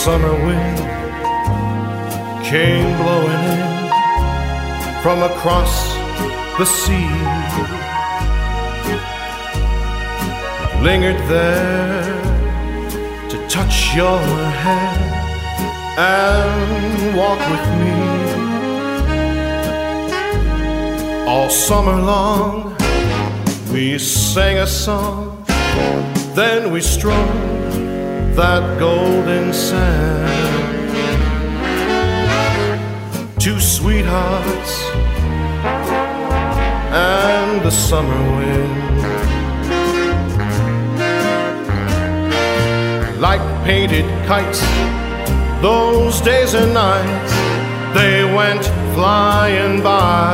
summer wind came blowing in from across the sea. It lingered there to touch your hair and walk with me. All summer long we sang a song, then we strode that golden sand. Two sweethearts and the summer wind, like painted kites, those days and nights they went flying by.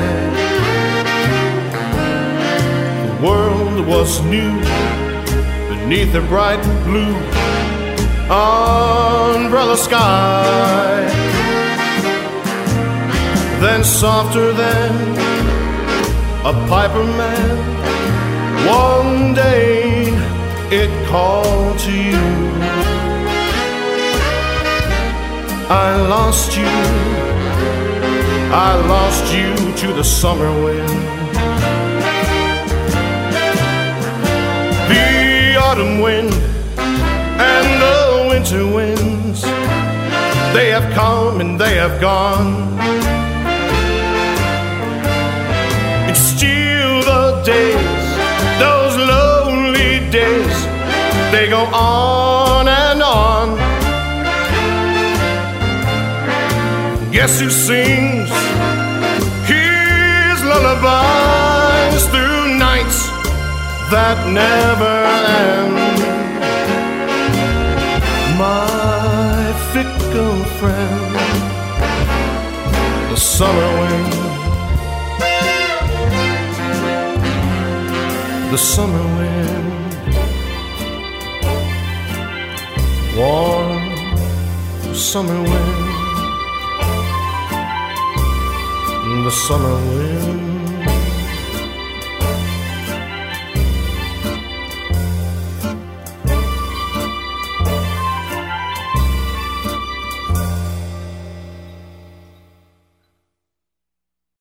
The world was new beneath a bright blue umbrella sky. Then softer than a piper man, one day it called to you. I lost you to the summer wind. The autumn wind and the winter winds, they have come and they have gone. It's still the days, those lonely days, they go on and on. Guess who sings his lullabies through nights that never end? My fickle friend, the summer wind, the summer wind, warm summer wind, the summer wind.